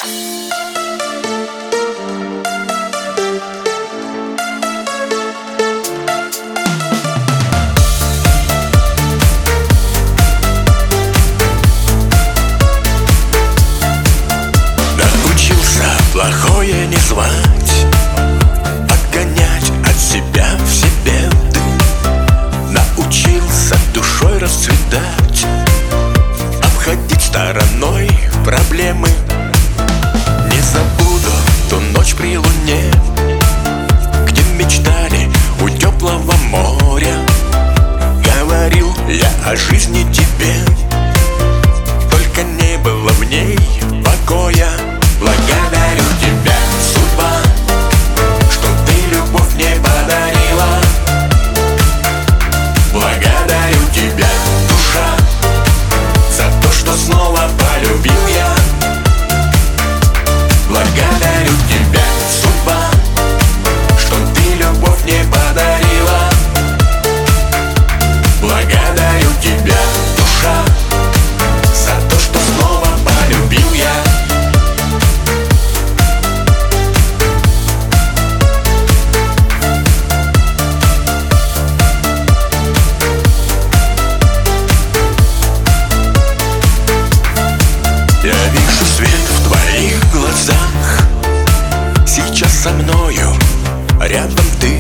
Плохое не звать, отгонять от себя все беды. Научился душой расцветать, обходить стороной проблемы. Не забуду ту ночь при луне, где мечтали у теплого моря. Говорил я о жизни тебе, только не было в ней покоя. Благодарю тебя, судьба, что ты любовь мне подарила. Благодарю тебя, душа, за то, что снова полюбил я. Благодарю тебя, судьба, что ты любовь мне подарила. Благодарю тебя, душа, за то, что снова полюбил я. Я вижу свет в твоих глазах, сейчас со мною, рядом ты.